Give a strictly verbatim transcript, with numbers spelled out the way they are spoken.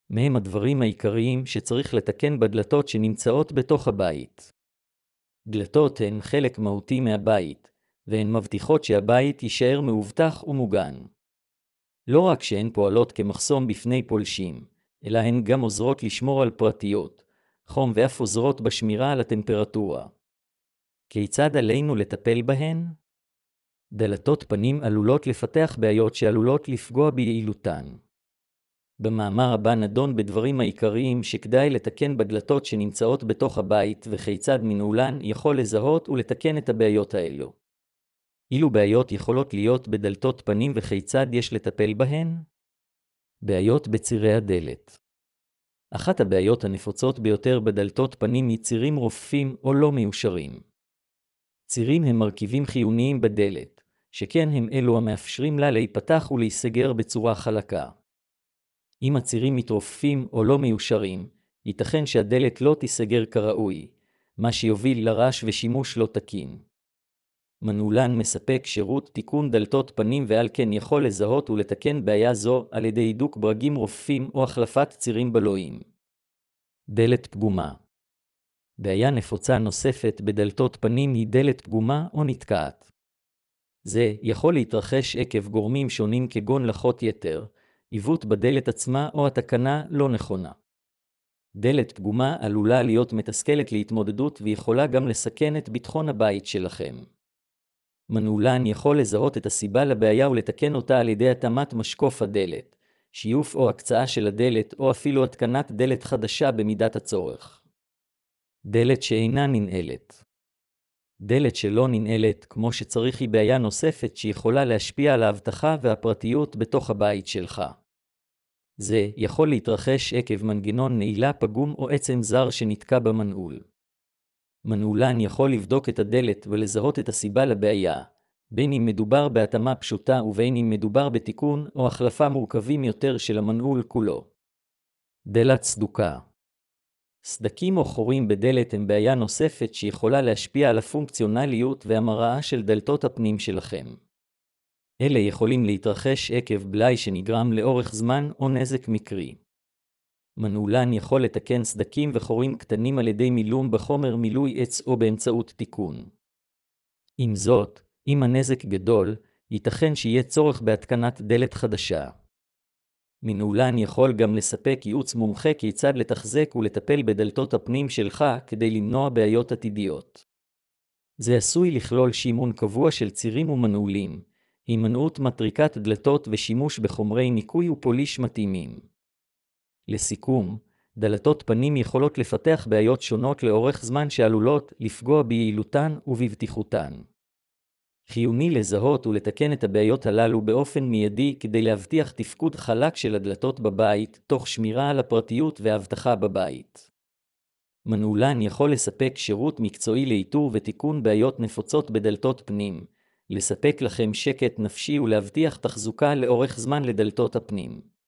מהם הדברים העיקריים שצריך לתקן בדלתות שנמצאות בתוך הבית. דלתות הן חלק מהותי מהבית, והן מבטיחות שהבית יישאר מאובטח ומוגן. לא רק שהן פועלות כמחסום בפני פולשים, אלא הן גם עוזרות לשמור על פרטיות, חום ואף עוזרות בשמירה על הטמפרטורה. כיצד עלינו לטפל בהן? דלתות פנים עלולות לפתח בעיות שעלולות לפגוע ביעילותן. במאמר הבא נדון בדברים העיקריים שכדאי לתקן בדלתות שנמצאות בתוך הבית וכיצד מנעולן יכול לזהות ולתקן את הבעיות האלו. אילו בעיות יכולות להיות בדלתות פנים וכיצד יש לטפל בהן? בעיות בצירי הדלת. אחת הבעיות הנפוצות ביותר בדלתות פנים היא צירים רופפים או לא מיושרים. צירים הם מרכיבים חיוניים בדלת, שכן הם אלו המאפשרים לה להיפתח ולהיסגר בצורה חלקה. אם הצירים מתרופפים או לא מיושרים, ייתכן שהדלת לא תיסגר כראוי, מה שיוביל לרעש ושימוש לא תקין. מנעולן מספק שירות תיקון דלתות פנים ועל כן יכול לזהות ולתקן בעיה זו על ידי הידוק ברגים רופפים או החלפת צירים בלויים. דלת פגומה. בעיה נפוצה נוספת בדלתות פנים היא דלת פגומה או נתקעת. זה יכול להתרחש עקב גורמים שונים כגון לחות יתר, עיוות בדלת עצמה או התקנה לא נכונה. דלת פגומה עלולה להיות מתסכלת להתמודדות ויכולה גם לסכן את ביטחון הבית שלכם. מנעולן יכול לזהות את הסיבה לבעיה ולתקן אותה על ידי התאמת משקוף הדלת, שיוף או הקצאה של הדלת או אפילו התקנת דלת חדשה במידת הצורך. דלת שאינה ננעלת. דלת שלא ננעלת כמו שצריך היא בעיה נוספת שיכולה להשפיע על האבטחה והפרטיות בתוך הבית שלך. זה יכול להתרחש עקב מנגנון נעילה פגום או עצם זר שנתקע במנעול. מנעולן יכול לבדוק את הדלת ולזהות את הסיבה לבעיה, בין אם מדובר בהתאמה פשוטה ובין אם מדובר בתיקון או החלפה מורכבים יותר של המנעול כולו. דלת סדוקה. סדקים או חורים בדלת הם בעיה נוספת שיכולה להשפיע על הפונקציונליות והמראה של דלתות הפנים שלכם. אלה יכולים להתרחש עקב בלאי שנגרם לאורך זמן או נזק מקרי. מנעולן יכול לתקן סדקים וחורים קטנים על ידי מילום בחומר מילוי עץ או באמצעות תיקון. עם זאת, אם הנזק גדול, ייתכן שיהיה צורך בהתקנת דלת חדשה. מנעולן יכול גם לספק ייעוץ מומחה כיצד לתחזק ולטפל בדלתות הפנים שלך כדי למנוע בעיות עתידיות. זה עשוי לכלול שימון קבוע של צירים ומנעולים, הימנעות מטריקת דלתות ושימוש בחומרי ניקוי ופוליש מתאימים. לסיכום, דלתות פנים יכולות לפתח בעיות שונות לאורך זמן שעלולות לפגוע ביעילותן ובבטיחותן. חיוני לזהות ולתקן את הבעיות הללו באופן מיידי כדי להבטיח תפקוד חלק של הדלתות בבית, תוך שמירה על הפרטיות והאבטחה בבית. מנעולן יכול לספק שירות מקצועי לאיתור ותיקון בעיות נפוצות בדלתות פנים, לספק לכם שקט נפשי ולהבטיח תחזוקה לאורך זמן לדלתות הפנים.